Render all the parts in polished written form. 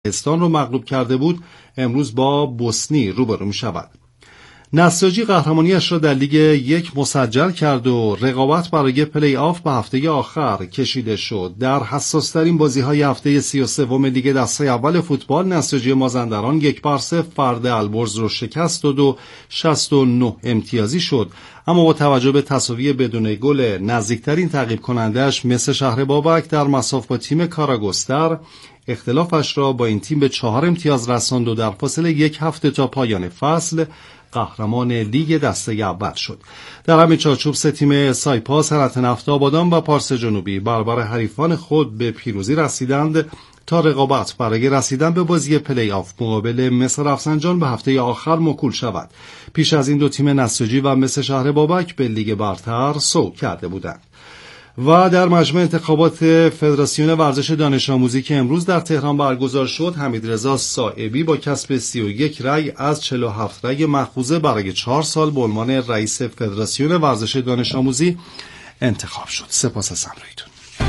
ازبکستان رو مغلوب کرده بود، امروز با بوسنی روبرو می‌شود. نساجی قهرمانیش را در لیگ 1 مسجل کرد و رقابت برای پلی آف به هفته آخر کشیده شد. در حساس‌ترین بازی‌های هفته 33 لیگ دسته اول فوتبال، نساجی مازندران 1-0 فرد البرز را شکست داد و 69 امتیازی شد، اما با توجه به تساوی بدون گل نزدیکترین تعقیب کنندش مثل شهر بابک در مساف با تیم کاراگوستر اختلافش را با این تیم به 4 امتیاز رساند و در فاصله 1 هفته تا پایان فصل قهرمان لیگ دسته اول شد. در همین چارچوب سه تیم سایپاس، هرات نفت آبادان و پارس جنوبی برابر حریفان خود به پیروزی رسیدند تا رقابت برای رسیدن به بازی پلی آف مقابل مس رفسنجان به هفته آخر موکول شود. پیش از این دو تیم نساجی و مس شهر بابک به لیگ برتر صعود کرده بودند. و در مجمع انتخابات فدراسیون ورزش دانش آموزی که امروز در تهران برگزار شد، حمیدرضا صائبی با کسب 31 رأی از 47 رأی مأخوذه برای 4 سال به عنوان رئیس فدراسیون ورزش دانش آموزی انتخاب شد. سپاس از همراهیتون.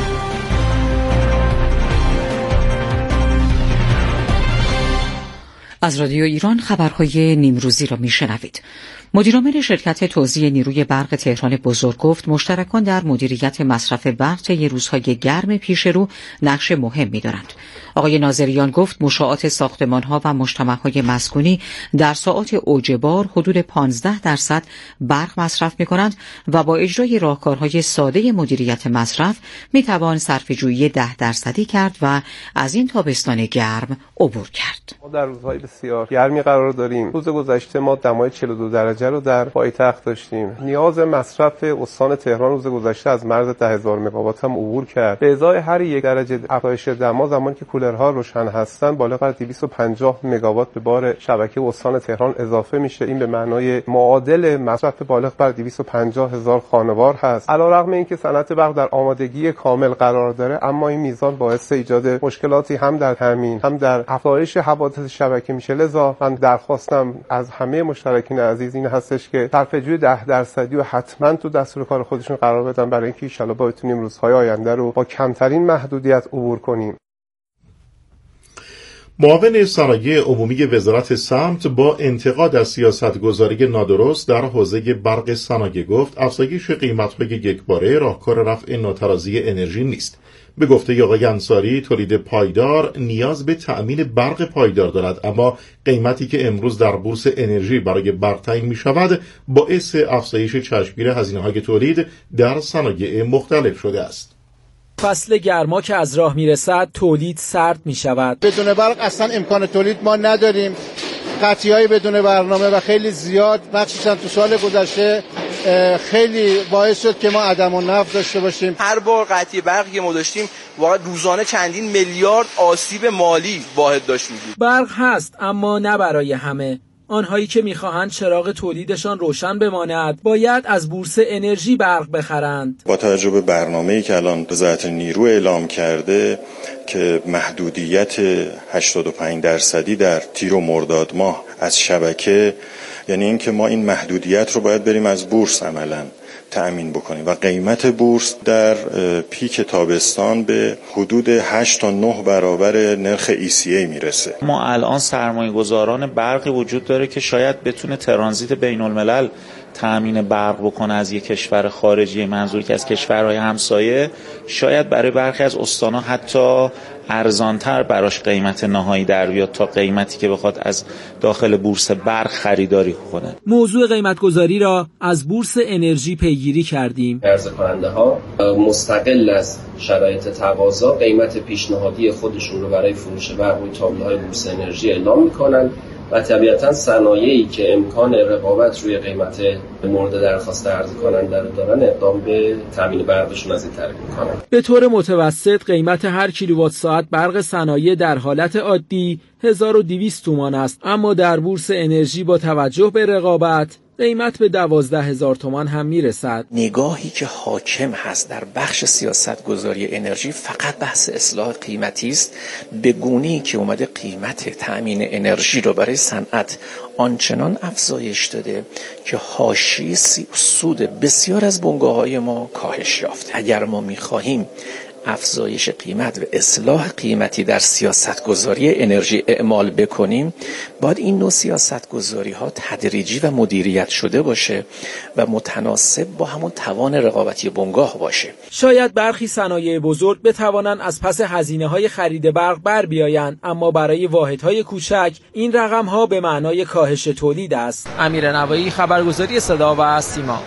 از رادیو ایران خبرهای نیمروزی را میشنوید. مدیرعامل شرکت توزیع نیروی برق تهران بزرگ گفت مشترکان در مدیریت مصرف برق طی روزهای گرم پیش رو نقش مهمی دارند. آقای ناظریان گفت مشاعات ساختمان‌ها و مجتمع‌های مسکونی در ساعات اوج بار حدود 15% برق مصرف می‌کنند و با اجرای راهکارهای ساده مدیریت مصرف می‌توان صرفه‌جویی 10% کرد و از این تابستان گرم عبور کرد. ما در روزهای بسیار گرمی قرار داریم. روز گذشته ما دمای 42 درجه رو در پایتخت داشتیم. نیاز مصرف استان تهران روز گذشته از مرز 10,000 مگاوات هم عبور کرد. به ازای هر 1 درجه افزایش دما زمانی که کولرها روشن هستن بالغ بر 250 مگاوات به بار شبکه استان تهران اضافه میشه. این به معنای معادل مصرف بالغ بر 250,000 خانوار هست. علیرغم اینکه صنعت برق در آمادگی کامل قرار داره، اما این میزان باعث ایجاد مشکلاتی هم در تامین هم در افزایش حوادث شبکه میشه. لذا من درخواستم از همه مشترکین عزیز این هستش که صرفه‌جویی 10% و حتما تو دستور کار خودشون قرار بدن برای اینکه ان شاءالله بتونیم روزهای آینده رو با کمترین محدودیت عبور کنیم. معاون صنایع عمومی وزارت سمت با انتقاد از سیاستگذاری نادرست در حوزه برق صنایع گفت افزایش قیمت‌های یکباره راهکار رفع ناترازی انرژی نیست. به گفته آقای انصاری تولید پایدار نیاز به تأمین برق پایدار دارد، اما قیمتی که امروز در بورس انرژی برای برق تعیین می شود باعث افزایش چشمگیر هزینه‌های تولید در صنایع مختلف شده است. فصل گرما که از راه میرسد تولید سرد می شود. بدون برق اصلا امکان تولید ما نداریم. قطعی‌های بدون برنامه و خیلی زیاد مخصوصا تو سال گذشته خیلی باعث شد که ما عدم النفع داشته باشیم. هر بار قطعی برقی که ما داشتیم واقعا روزانه چندین میلیارد آسیب مالی واحد داشت می‌دید. برق هست اما نه برای همه. آنهایی که می‌خواهند چراغ تولیدشان روشن بماند باید از بورس انرژی برق بخرند. با توجه به برنامه‌ای که الان وزارت نیرو اعلام کرده که محدودیت 85% در تیر و مرداد ماه از شبکه، یعنی اینکه ما این محدودیت رو باید بریم از بورس عملاً تأمین بکنیم و قیمت بورس در پیک تابستان به حدود 8 تا 9 برابر نرخ ECA میرسه. ما الان سرمایه‌گذاران برقی وجود داره که شاید بتونه ترانزیت بین الملل تأمین برق بکنه از یک کشور خارجی، منظور که از کشورهای همسایه، شاید برای برخی از استان‌ها حتی ارزان‌تر براش قیمت نهایی در بیاد تا قیمتی که بخواد از داخل بورس برق خریداری کنه. موضوع قیمت‌گذاری را از بورس انرژی پیگیری کردیم. عرضه کننده‌ها مستقل از شرایط تقاضا قیمت پیشنهادی خودشون رو برای فروش برق روی تابلوهای بورس انرژی اعلام می‌کنن و طبیعتاً صنایعی که امکان رقابت روی قیمت مورد درخواست عرضه کننده رو دارن اقدام به تامین برقشون از این طریق میکنن. به طور متوسط قیمت هر کیلووات ساعت برق صنایع در حالت عادی 1200 تومان است، اما در بورس انرژی با توجه به رقابت قیمت به 12,000 تومان هم میرسد. نگاهی که حاکم هست در بخش سیاست گذاری انرژی فقط بحث اصلاح قیمتی است، به گونه‌ای که اومده قیمت تأمین انرژی رو برای صنعت آنچنان افزایش داده که حاشیه سود بسیار از بنگاه‌های ما کاهش یافته. اگر ما می‌خواهیم افزایش قیمت و اصلاح قیمتی در سیاستگذاری انرژی اعمال بکنیم، باید این نوع سیاستگذاری ها تدریجی و مدیریت شده باشه و متناسب با همون توان رقابتی بنگاه باشه. شاید برخی صنایع بزرگ بتوانند از پس هزینه‌های خرید برق بر بیایند، اما برای واحدهای کوچک این رقم‌ها به معنای کاهش تولید است. امیرنوایی، خبرگزاری صدا و سیما.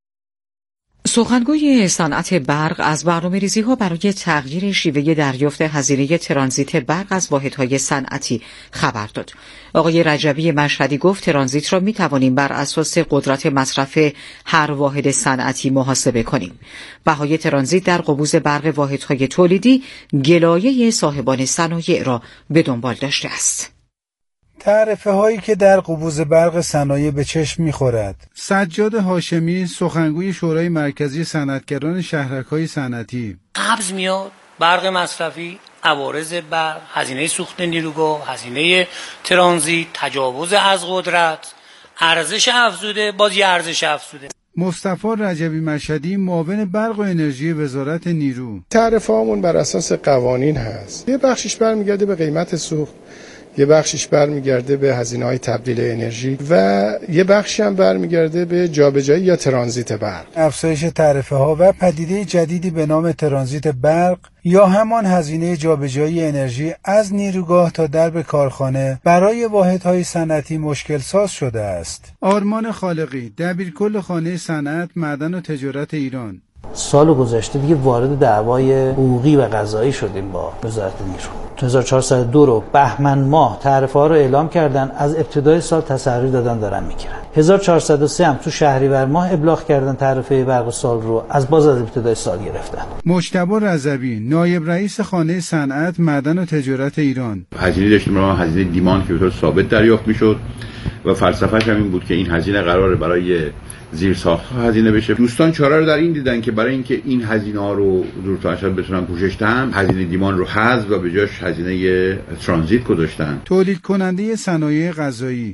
سخنگوی صنعت برق از برنامه‌ریزی‌ها برای تغییر شیوه دریافت هزینه ترانزیت برق از واحدهای صنعتی خبر داد. آقای رجبی مشهدی گفت ترانزیت را می‌توانیم بر اساس قدرت مصرف هر واحد صنعتی محاسبه کنیم. بهای ترانزیت در قبوز برق واحدهای تولیدی گلایه صاحبان صنایع را به دنبال داشته است. تعرفه هایی که در قبوز برق صنایع به چشم می‌خورد. سجاد هاشمی، سخنگوی شورای مرکزی صنعتگران شهرک‌های صنعتی: قبض میاد برق مصرفی، عوارض برق، هزینه سوخت نیروگاه، هزینه ترانزیت، تجاوز از قدرت، ارزش افزوده، باز یه ارزش افزوده. مصطفی رجبی مشهدی، معاون برق و انرژی وزارت نیرو: تعرفه‌هامون بر اساس قوانین هست. یه بخشش برمیگرده به قیمت سوخت، یه بخشش برمیگرده به هزینه‌های تبدیل انرژی و یه بخشی هم برمیگرده به جابجایی یا ترانزیت برق. افزایش تعرفه‌ها و پدیده جدیدی به نام ترانزیت برق یا همان هزینه جابجایی انرژی از نیروگاه تا درب کارخانه برای واحدهای صنعتی مشکل ساز شده است. آرمان خالقی، دبیرکل خانه صنعت، معدن و تجارت ایران: سال گذشته دیگه وارد دعوای حقوقی و قضایی شدیم با وزارت نیرو. 1402 رو بهمن ماه تعرفه ها رو اعلام کردن، از ابتدای سال تسری دادن دارن میگیرن. 1403 هم تو شهریور ماه ابلاغ کردن تعرفه برق سال رو از ابتدای سال گرفتن. مجتبی رضوی، نایب رئیس خانه صنعت، معدن و تجارت ایران: هزینه داشتیم ما، هزینه دیمان که به طور ثابت دریافت میشد و فلسفه‌اش هم این بود که این هزینه قراره برای زیرساخت‌ها هزینه بشه. دوستان چاره رو در این دیدن که برای اینکه این هزینه‌ها رو زودتر بتونن پوشش دهن، هزینه دیمان رو حذف و به جاش هزینه ترانزیت گذاشتن. تولید کننده صنایع غذایی: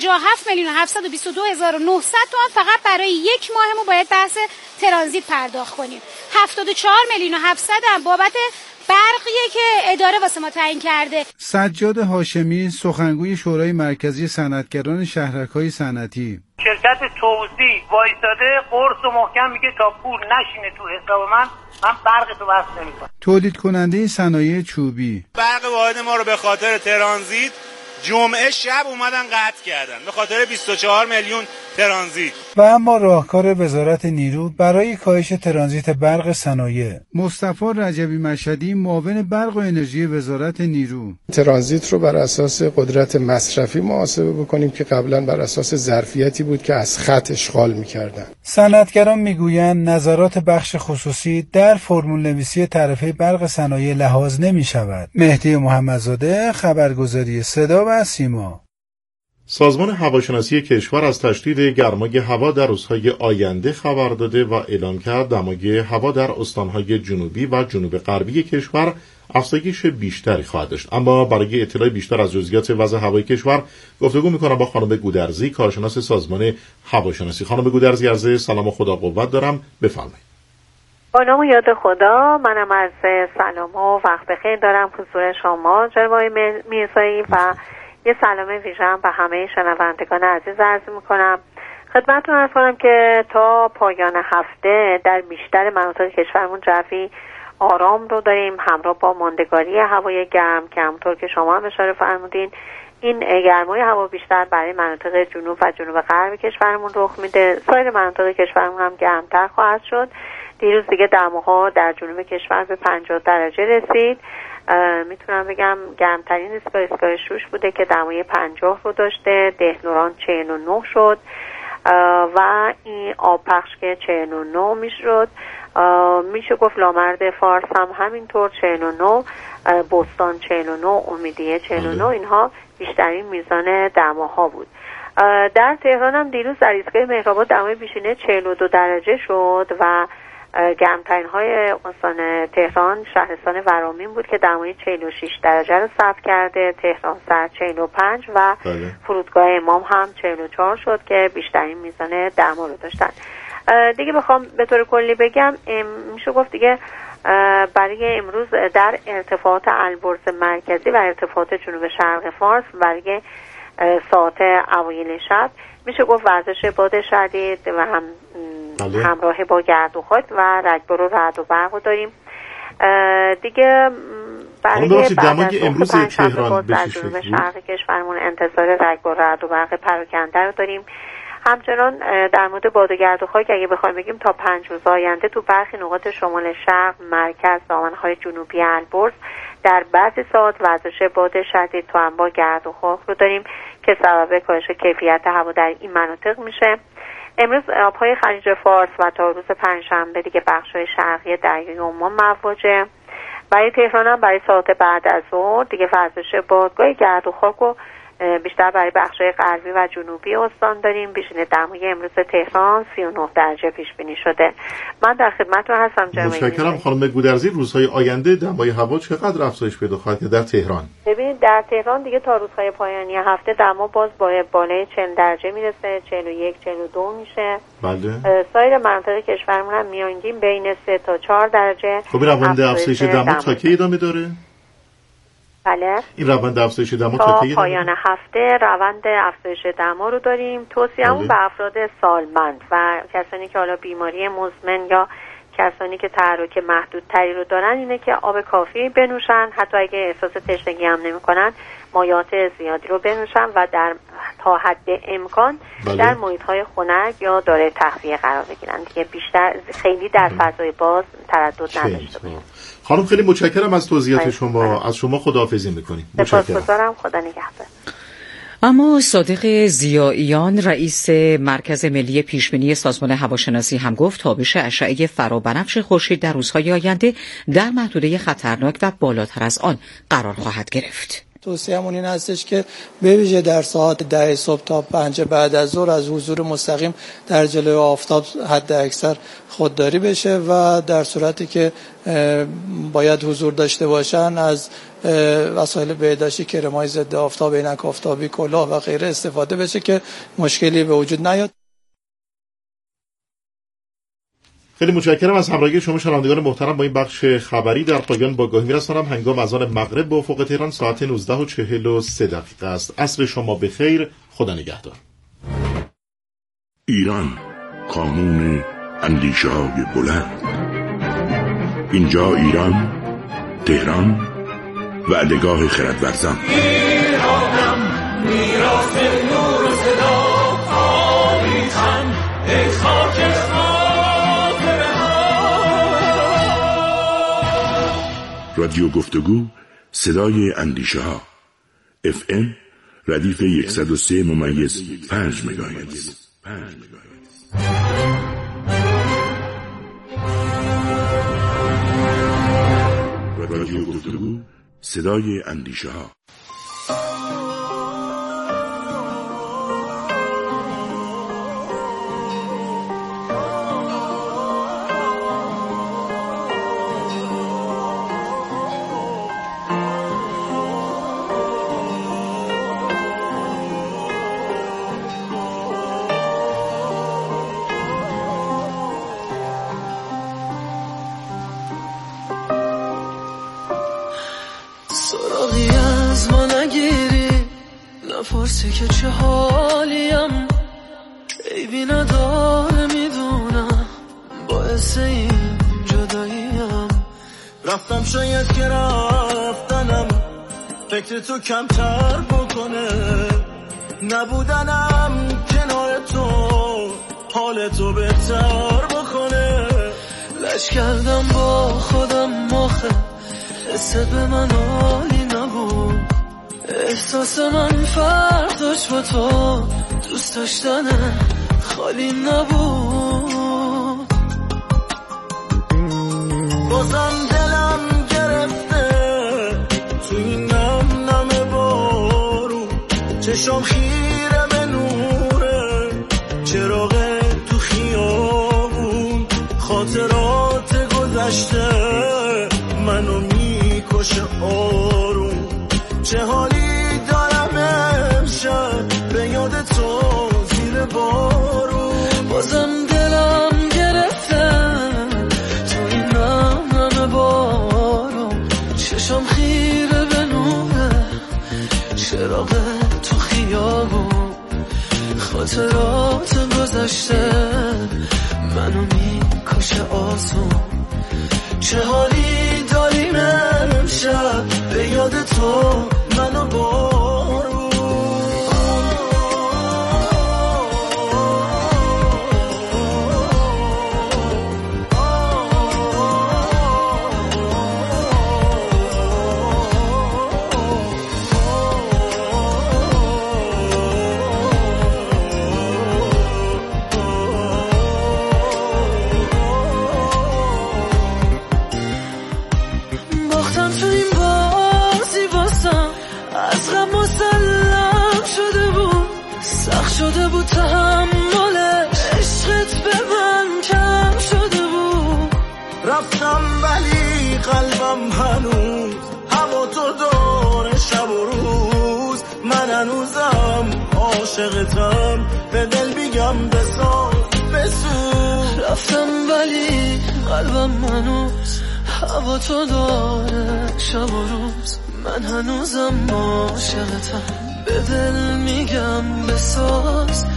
57,722,900 تومان فقط برای یک ماهمون باید بحث ترانزیت پرداخت کنیم. 74,700,000 هم بابت برقیه که اداره واسه ما تعیین کرده. سجاد هاشمی، سخنگوی شورای مرکزی صنعتگران شهرک‌های صنعتی: شرکت توزیع وایساده قرص و محکم میگه تا پول نشینه تو حساب من برق تو وصل نمی‌کنم. تولید کننده صنایع چوبی: برق واحد ما رو به خاطر ترانزیت جمعه شب اومدن قطع کردن به خاطر 24 میلیون ترانزیت. و اما راهکار وزارت نیرو برای کاهش ترانزیت برق صنایع: مصطفی رجبی مشهدی، معاون برق و انرژی وزارت نیرو: ترانزیت رو بر اساس قدرت مصرفی محاسبه بکنیم که قبلا بر اساس ظرفیتی بود که از خط اشغال می‌کردن. صنعتگران میگویند نظرات بخش خصوصی در فرمول نویسی تعرفه برق صنایع لحاظ نمی‌شود. مهدی محمدزاده، خبرگزاری صدا و سیما. سازمان هواشناسی کشور از تشدید گرمای هوا در روزهای آینده خبر داده و اعلام کرد دمای هوا در استانهای جنوبی و جنوب غربی کشور افزایش بیشتری خواهد داشت. اما برای اطلاع بیشتر از جزئیات وضع هوای کشور گفتگو می‌کنم با خانم گودرزی، کارشناس سازمان هواشناسی. خانم گودرزی، عرض سلام و خدا قوت دارم، بفرمایید. با نام و یاد خدا، منم از سلام و وقت بخیر دارم حضور شما جناب میرزایی و یه سلام ویژه‌ام به همه شنوندگان عزیز عرض می‌کنم. خدمتتون عرض کنم که تا پایان هفته در بیشتر مناطق کشورمون جوی آرام رو داریم، همراه با ماندگاری هوای گرم که همونطور که شما هم اشاره فرمودین این گرمای هوا بیشتر برای مناطق جنوب و جنوب غرب کشورمون رخ میده. سایر مناطق کشورمون هم گرمتر خواهد شد. دیروز دیگه دماها در جنوب کشور به 50 درجه رسید. میتونم بگم گرمترین ایستگاه شوش بوده که دمای 50 رو داشته. دهنوران 49 شد و این آبپخش که 49 میشد. میشه گفت لامرد فارس هم همینطور 49، بستان 49، امیدیه 49، اینها بیشترین میزان دماها بود. در تهران هم دیروز در ایستگاه مهرآباد دمای بیشینه 42 درجه شد و گرمترین های استان تهران شهرستان ورامین بود که دمای 46 درجه رو ثبت کرده. تهران سر 45 و فرودگاه امام هم 44 شد که بیشترین میزان دما رو داشتن. دیگه بخوام به طور کلی بگم میشه گفت دیگه برای امروز در ارتفاعات البرز مرکزی و ارتفاعات جنوب شرق فارس برای ساعت اوایل شب میشه گفت ورزش باد شدید و همراه با گرد و خاک و رگبار و رعد و برق داریم. دیگه برای دمای امروز تهران در جنوب شرق کشورمون انتظار رگبار، رعد و برق پراکنده رو داریم. همچنان در مورد باد و گرد و خاک اگه بخوایم بگیم تا 5 روز آینده تو برخی نقاط شمال شرق، مرکز، دامنه‌های جنوبی البرز در بعضی ساعات وزش باد شدید تا انواع گرد و خاک رو داریم که سبب کاهش کیفیت هوا در این مناطق میشه. امروز آبهای خلیج فارس و تا روز پنجشنبه دیگه بخش‌های شرقی دریای عمان مواجه. برای تهران هم برای ساعت بعد از ظهر دیگه وزش بادگاه گرد و خاک رو بیشتر برای بخش‌های غربی و جنوبی استان داریم. بیشتر دمای امروز تهران 39 درجه پیش بینی شده. من در خدمتتون هستم جناب. متشکرم خانم گودرزی. روزهای آینده دمای هوا چقدر افزایش پیدا خواهد کرد در تهران؟ ببینید در تهران دیگه تا روزهای پایانی هفته دما باز با بالای 40 درجه میرسه، 41 42 میشه. بله. سایر مناطق کشورمون هم میانگین بین 3 تا 4 درجه. خب این روند افزایش دما تا کی ادامه داره؟ بله. این روند افزایش دما تا کی پایان هفته روند افزایش دما رو داریم. توصیه‌مون به افراد سالمند و کسانی که حالا بیماری مزمن یا کسانی که تحرک محدودتری رو دارن اینه که آب کافی بنوشن، حتی اگه احساس تشنگی هم نمی‌کنن مایعات زیادی رو بنوشن و در تا حد امکان در محیط‌های خنک یا دارای تخفیه قرار بگیرن دیگه بیشتر خیلی در فضای باز تردد نداشته باشن. خانم خیلی متشکرم از توضیحات شما. از شما خداحافظی می‌کنیم. سپاسگزارم. خدا نگهدار. اما صادق ضیائیان رئیس مرکز ملی پیشبینی سازمان هواشناسی هم گفت تابش اشعه فرابنفش خورشید در روزهای آینده در محدوده خطرناک و بالاتر از آن قرار خواهد گرفت. توصیه‌مون این هستش که به ویژه در ساعت 10 صبح تا 5 بعد از ظهر از حضور مستقیم در جلوی آفتاب حد اکثر خودداری بشه و در صورتی که باید حضور داشته باشن از وسایل بهداشتی، کرم‌های ضد آفتاب، عینک آفتابی، کلاه و غیره استفاده بشه که مشکلی به وجود نیاد. خیلی متشکرم از همراهی شما شنوندگان محترم. با این بخش خبری در پایان با گاهی میرسانم. هنگام اذان مغرب به افق تهران ساعت 19:43 است. عصر شما بخیر. خدا نگهدار. ایران، قانون اندیشه‌های بلند. اینجا ایران، تهران، وعدهگاه خردورزان. ایرانم میراث نور و صدا، تاریخم ای خاک رادیو گفتگو، صدای اندیشه ها. FM ردیف 103.5 مگاهرتز. رادیو گفتگو، صدای اندیشه ها. پرسی که چه حالیم، عیبی نداره میدونم، باعث این جداییم. رفتم شاید که رفتنم فکر تو کمتر بکنه، نبودنم کنار تو حال تو بهتر بکنه. لش کردم با خودم مخه، حس به من حالی نبود، احساس من فرق داشت با تو، دوست داشتن خالی نبود. بازم دلم گرفته تو این نم نم بارون، چشم خیره به نوره چراغ تو خیابون، خاطرات گذشته منو میکشه آروم. چه حالی دارم امشب به یاد تو زیر بارون، بازم دلم گرفته تو این نم نم بارون. چراغ تو خیابون، خاطرات گذشته منو میکشه آسون. چه حالی داری من امشب به یاد تو منو بارون. شده بود تحمل عشقت به من کم شده بود. رفتم ولی قلبم هنوز هوا تو داره شب و روز. من هنوزم عاشقتم به دل میگم بسوز. رفتم ولی قلبم هنوز هوا تو داره شب و روز. من هنوزم عاشقتم به دل میگم بسوز.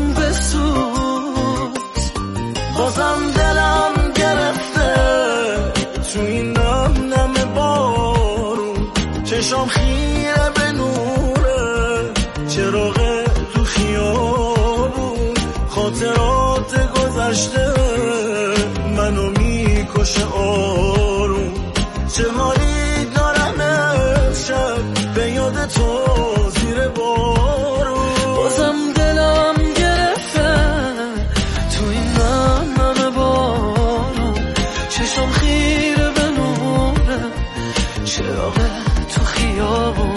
بازم دلم گرفته تو این نم بارون. چشام خیره به نوره چراغ تو خیابون. خاطرات گذشته منو میکشه آروم. چه حالی دارم امشب به یاد تو زیر بارون. بازم دلم گرفته تو این نم بارون. چشم خیره به نوره چراغ تو خیابون.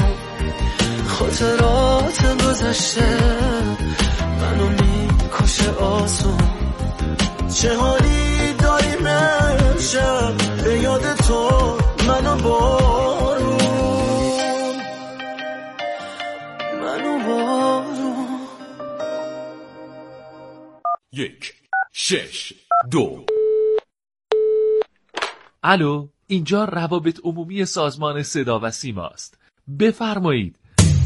خاطرات گذشته منو میکشه آسون. چه حالی داریم امشب به یاد تو منو بارون. یک 6 2. الو، اینجا روابط عمومی سازمان صدا و سیما است. بفرمایید.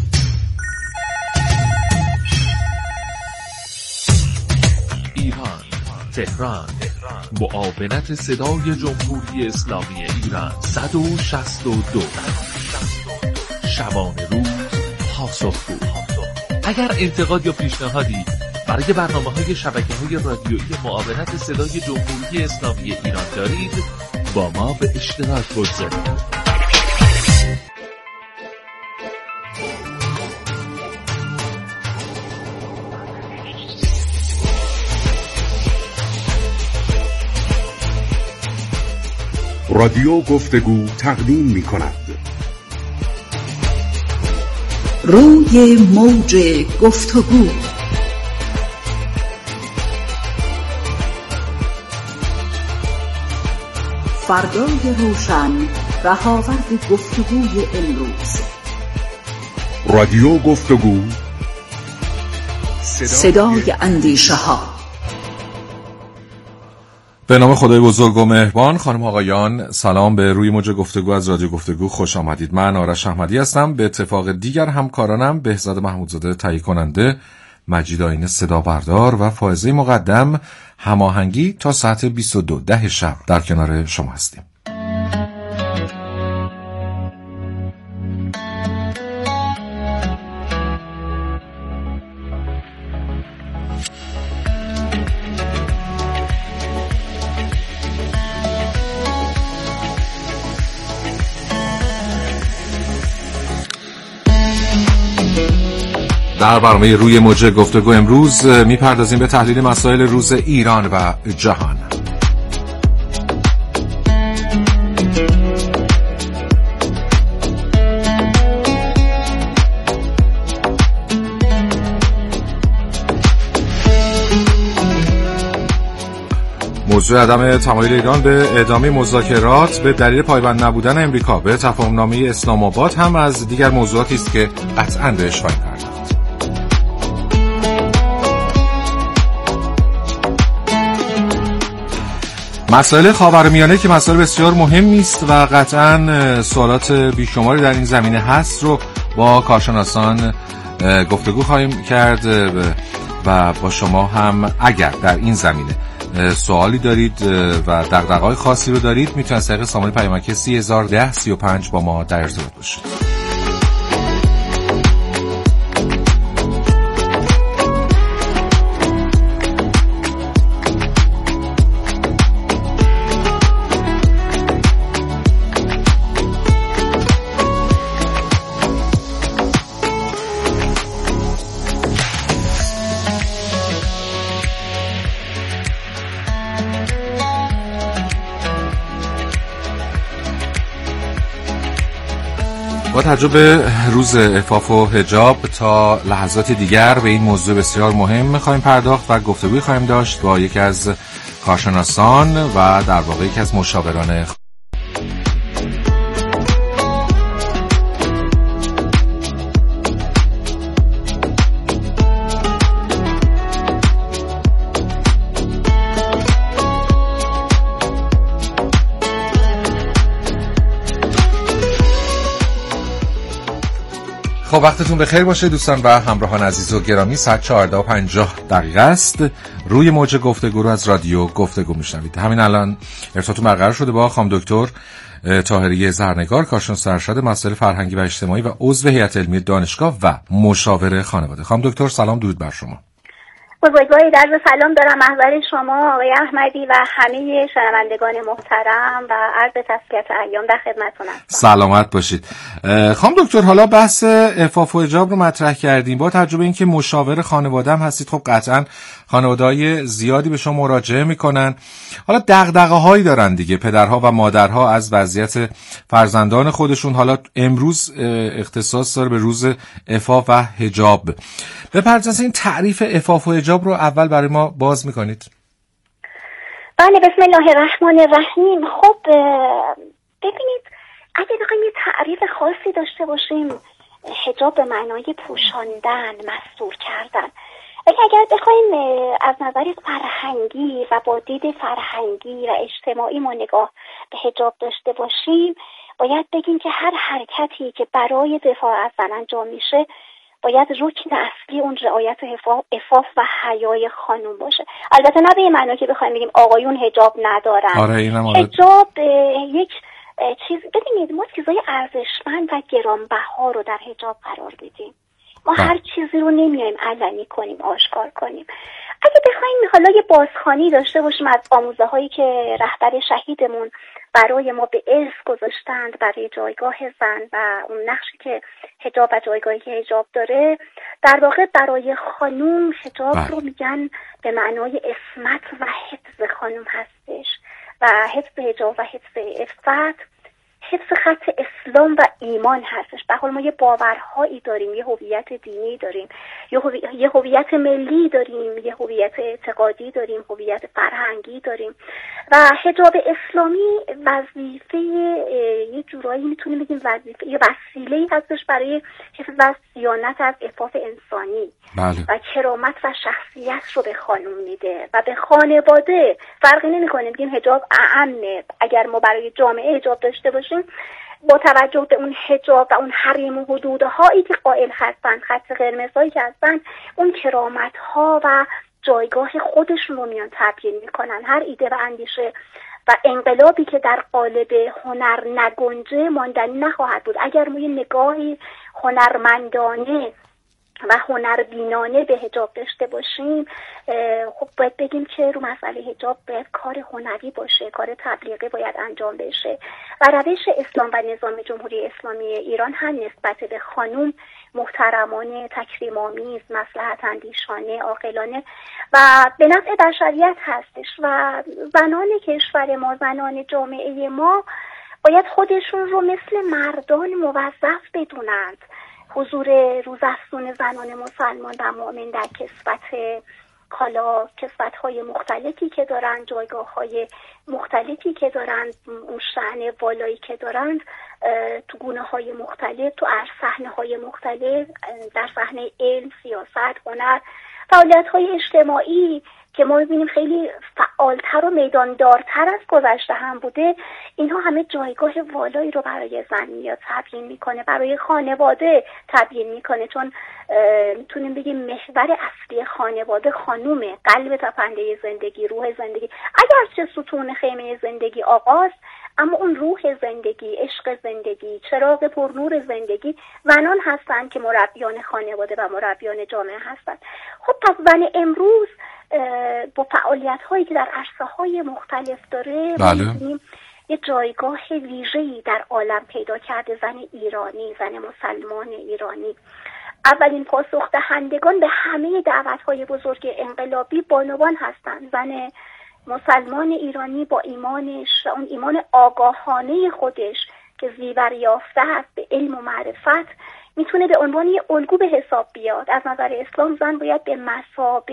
ایران، تهران، معاونت صدای جمهوری اسلامی ایران 162. شبانه روز پاسخگو. اگر انتقاد یا پیشنهادی برای برنامه‌های شبکه‌های رادیویی معاونت صدای جمهوری اسلامی ایران دارید، با ما به اشتراک بگذارید. رادیو گفتگو تقدیم می‌کند روی موج گفتگو. فردای روشن، رهاورد گفتگوی امروز. رادیو گفتگو، صدای اندیشه ها. به نام خدای بزرگ و مهربان. خانم آقایان، سلام. به روی موج گفتگو از رادیو گفتگو خوش آمدید. من آرش احمدی هستم. به اتفاق دیگر همکارانم بهزاد محمودزاده تهیه کننده، مجید آینه صدا بردار و فائزه مقدم هماهنگی تا ساعت 22 شب در کنار شما هستیم. در برنامه روی موج گفتگو امروز میپردازیم به تحلیل مسائل روز ایران و جهان. موضوع عدم تمایل ایران به ادامه مذاکرات به دلیل پایبند نبودن امریکا به تفاهمنامه اسلام آباد هم از دیگر موضوعاتی است که قطعاً بهش خواهیم پرداخت. مسائل خاورمیانه که مسائل بسیار مهمی است و قطعاً سوالات بیشماری در این زمینه هست رو با کارشناسان گفتگو خواهیم کرد و با شما هم اگر در این زمینه سوالی دارید و دغدغه‌های خاصی رو دارید میتونید از طریق سامانه پیامکی 301035 با ما در ارتباط باشید. با توجه به روز عفاف و حجاب تا لحظات دیگر به این موضوع بسیار مهم خواهیم پرداخت و گفتگوی خواهیم داشت با یکی از کارشناسان و در واقع یکی از مشاوران. خب وقتتون بخیر باشه دوستان و همراهان عزیز و گرامی. ساعت 14:50 است. روی موج گفتگو رو از رادیو گفتگو میشنوید. همین الان ارتباطتون برقرار شده با خانم دکتر طاهریه زرنگار، کارشناس ارشد مسائل فرهنگی و اجتماعی و عضو هیئت علمی دانشگاه و مشاور خانواده. خانم دکتر سلام، درود بر شما. بزرگواری درز سلام دارم محضر شما آقای احمدی و همه شنوندگان محترم و عرض تسلیت ایام در خدمتتونم. سلامت باشید. خانم دکتر حالا بحث عفاف و حجاب رو مطرح کردیم. با توجه به اینکه مشاور خانواده هم هستید، خب قطعاً خانواده‌های زیادی به شما مراجعه میکنن. حالا دغدغه‌هایی دارن دیگه پدرها و مادرها از وضعیت فرزندان خودشون. حالا امروز اختصاص داره به روز عفاف و حجاب. بپردازید این تعریف عفاف و حجاب رو اول برای ما باز میکنید. بله، بسم الله الرحمن الرحیم. خب ببینید، اگه بخوایم یه تعریف خاصی داشته باشیم، حجاب به معنای پوشاندن، مستور کردن. اگر بخوایم از نظر فرهنگی و با دید فرهنگی و اجتماعی ما نگاه به حجاب داشته باشیم، باید بگیم که هر حرکتی که برای دفاع از زن انجام میشه باید رکن اصلی اون رعایت عفاف و حیای خانوم باشه. البته نه به این معنی که بخوایم بگیم آقایون حجاب ندارن. حجاب یک چیز، ببینید ما چیزای ارزشمند و گرانبها رو در حجاب قرار دیدیم. ما هر چیزی رو نمیایم علنی کنیم، آشکار کنیم. اگه بخوایم حالا یه بازخوانی داشته باشیم از آموزه هایی که رهبر شهیدمون برای ما به ارث گذاشتند برای جایگاه زن و اون نقشی که حجاب و جایگاهی که حجاب داره، در واقع برای خانوم حجاب رو میگن به معنای عصمت و حفظ خانوم هستش و حفظ حجاب و حفظ عفت حفظ خط اسلام و ایمان هستش. به حال ما یه باورهایی داریم، یه هویت دینی داریم، یه هویت ملی داریم، یه هویت اعتقادی داریم، هویت فرهنگی داریم و حجاب اسلامی وظیفه یه جورایی میتونیم بگیم وظیفه یه وسیله‌ای هستش برای حفظ و صیانت از عفاف انسانی و کرامت و شخصیت رو به خانم میده و به خانواده. فرقی نمی‌کنه بگیم حجاب اعمه. اگر ما برای جامعه حجاب داشته باشیم، با توجه به اون حجاب و اون حریم و حدودهایی که قائل هستن، خط قرمزهایی که هستن، اون کرامت‌ها و جایگاه خودشون رو میان تبیین میکنن. هر ایده و اندیشه و انقلابی که در قالب هنر نگنجه ماندنی نخواهد بود. اگر ما یه نگاهی هنرمندانه و هنربینانه به حجاب داشته باشیم، خب باید بگیم که رو مسئله حجاب باید کار هنری باشه، کار تبلیغی باید انجام بشه و روش اسلام و نظام جمهوری اسلامی ایران هم نسبت به خانوم محترمانه، تکریم‌آمیز، مصلحت اندیشانه، عاقلانه و به نفع بشریت هستش و زنان کشور ما، زنان جامعه ما باید خودشون رو مثل مردان موظف بدونند. حضور روزافزون زنان مسلمان و مؤمن در کسوت کالا، کسوت‌های مختلفی که دارند، جایگاه‌های مختلفی که دارند، اون شأن بالایی که دارند تو گونه‌های مختلف، تو صحنه‌های مختلف، در صحنه علم، سیاست، هنر فعالیت‌های اجتماعی که ما می‌بینیم خیلی فعالتر و میداندارتر از گذشته هم بوده، اینها همه جایگاه والایی رو برای زن میاد تبیین میکنه، برای خانواده تبیین میکنه، چون میتونیم بگیم محور اصلی خانواده خانومه، قلب تپنده زندگی، روح زندگی. اگرچه ستون خیمه زندگی آقاست، اما اون روح زندگی، عشق زندگی، چراغ پرنور زندگی زنان هستند که مربیان خانواده و مربیان جامعه هستند. خب پس زن امروز با فعالیت هایی که در عرصه های مختلف داره می‌بینیم یه جایگاه ویژه‌ای در عالم پیدا کرده. زن ایرانی، زن مسلمان ایرانی، اولین پاسخ دهندگان به همه دعوت‌های بزرگ انقلابی بانوان هستند. زن مسلمان ایرانی با ایمانش و اون ایمان آگاهانه خودش که زیور یافته است به علم و معرفت، میتونه به عنوان یک الگو به حساب بیاد. از نظر اسلام زن باید به مثابه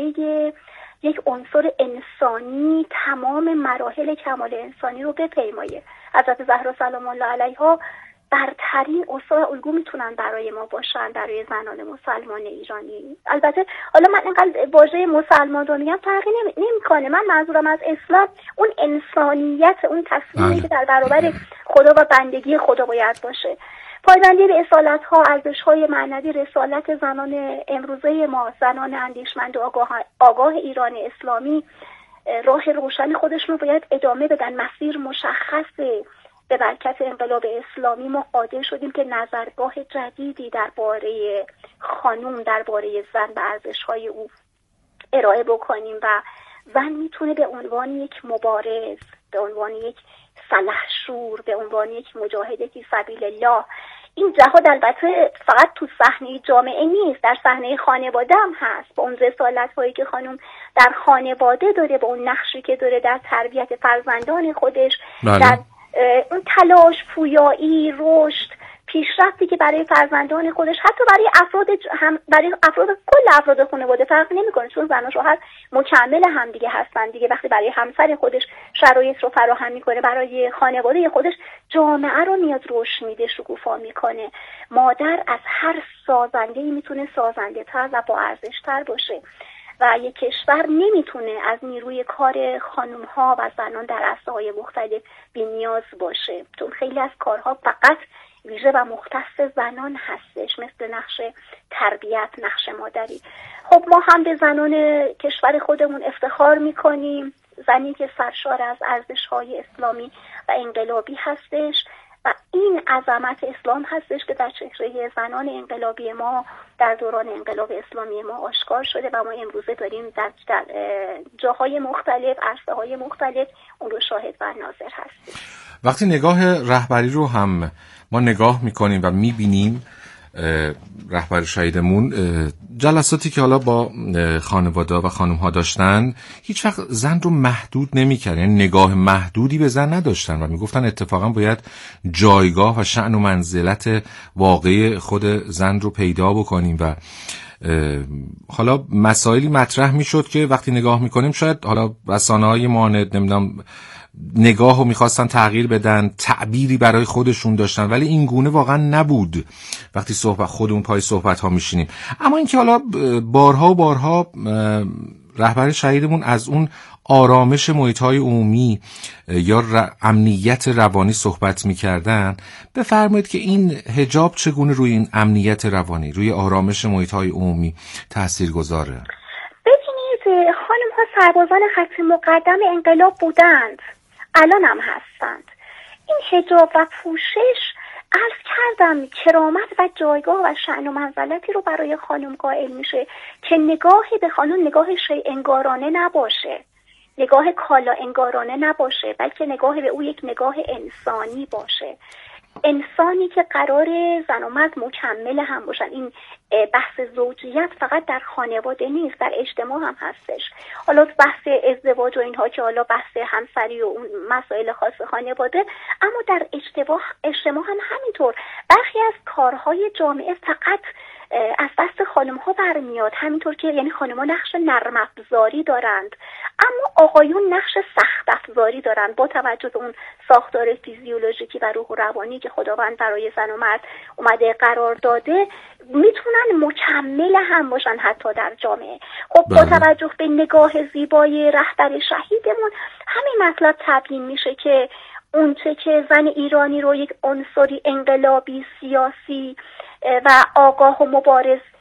یک عنصر انسانی تمام مراحل کمال انسانی رو بپیمایه. حضرت زهرا سلام الله علیها برترین اسوه و الگو میتونن برای ما باشن، برای زنان مسلمان ایرانی. البته حالا من اینقدر واژه مسلمان رو میگم فرقی نمیکنه، من منظورم از اسلام اون انسانیت، اون تصمیمی که در برابر خدا و بندگی خدا باید باشه. پایبندی به اصالت‌ها، ارزش‌های معنوی رسالت زنان امروزه ما، زنان اندیشمند و آگاه ایران اسلامی راه روشن خودشون رو باید ادامه بدن. مسیر مشخصه. به برکت انقلاب اسلامی ما قادر شدیم که نظرگاه جدیدی درباره خانوم، درباره زن و ارزش‌های او ارائه بکنیم و زن میتونه به عنوان یک مبارز، به عنوان یک سلحشور، به عنوان یک مجاهد فی سبیل الله، این جهاد البته فقط تو صحنه جامعه نیست، در صحنه خانواده هم هست، با اون رسالت‌هایی که خانم در خانواده داره، با اون نقشی که داره در تربیت فرزندان خودش، در اون تلاش، پویایی، رشد، پیشرفتی که برای فرزندان خودش، حتی برای افراد کل افراد خانواده فرق نمیکنه، چون زن و شوهر مکمل هم دیگه هستن دیگه. وقتی برای همسر خودش شرایط رو فراهم میکنه، برای خانواده خودش جامعه رو میاد رشد میده، شکوفا میکنه. مادر از هر سازنده‌ای میتونه سازنده تر و با ارزش تر باشه و یک کشور نمیتونه از نیروی کار خانم‌ها و زنان در عرصه‌های مختلف بی‌نیاز باشه، چون خیلی از کارها فقط ویژه و مختص زنان هستش، مثل نقش تربیت، نقش مادری. خب ما هم به زنان کشور خودمون افتخار میکنیم، زنی که سرشار از ارزش‌های اسلامی و انقلابی هستش و این عظمت اسلام هستش که در چهره زنان انقلابی ما در دوران انقلاب اسلامی ما آشکار شده و ما امروزه داریم در جاهای مختلف، عرصه‌های مختلف اون رو شاهد و ناظر هستیم. وقتی نگاه رهبری رو هم ما نگاه میکنیم و میبینیم، رهبر شهیدمون جلساتی که حالا با خانواده و خانم‌ها داشتن هیچ وقت زن رو محدود نمی‌کردن، یعنی نگاه محدودی به زن نداشتن و میگفتن اتفاقا باید جایگاه و شأن و منزلت واقعی خود زن رو پیدا بکنیم و حالا مسائلی مطرح میشد که وقتی نگاه میکنیم شاید حالا رسانه‌های مانند نمیدونم نگاه رو میخواستن تغییر بدن، تعبیری برای خودشون داشتن، ولی این گونه واقعا نبود وقتی خودمون پای صحبت ها میشینیم. اما اینکه حالا بارها و بارها رهبر شهیدمون از اون آرامش محیط های عمومی یا امنیت روانی صحبت میکردن، بفرمایید که این حجاب چگونه روی این امنیت روانی، روی آرامش محیط های عمومی تأثیر گذاره؟ ببینید خانم ها سربازان خط مقدم انقلاب بودند، الان هم هستند. این حجاب و پوشش عرض کردم کرامت و جایگاه و شأن و منزلتی رو برای خانم قائل میشه که نگاهی به خانم نگاه شیء انگارانه نباشه، نگاه کالا انگارانه نباشه، بلکه نگاه به او یک نگاه انسانی باشه، انسانی که قرار زن و مرد مکمل هم باشن. این بحث زوجیت فقط در خانواده نیست، در اجتماع هم هستش. حالا بحث ازدواج و اینها که حالا بحث همسری و اون مسائل خاص خانواده، اما در اجتماع هم همینطور. برخی از کارهای جامعه فقط از دست خانم ها برمیاد، همینطور که یعنی خانم ها نقش نرم افزاری دارند، اما آقایون نقش سخت افزاری دارن با توجه به اون ساختار فیزیولوژیکی و روح و روانی که خداوند برای زن و مرد اومده قرار داده، میتونن مکمل هم باشن حتی در جامعه. خب با توجه به نگاه زیبای رهبر شهیدمون همین مطلب تبیین میشه که اونچه که زن ایرانی رو یک عنصری انقلابی سیاسی و آگاه و مبارز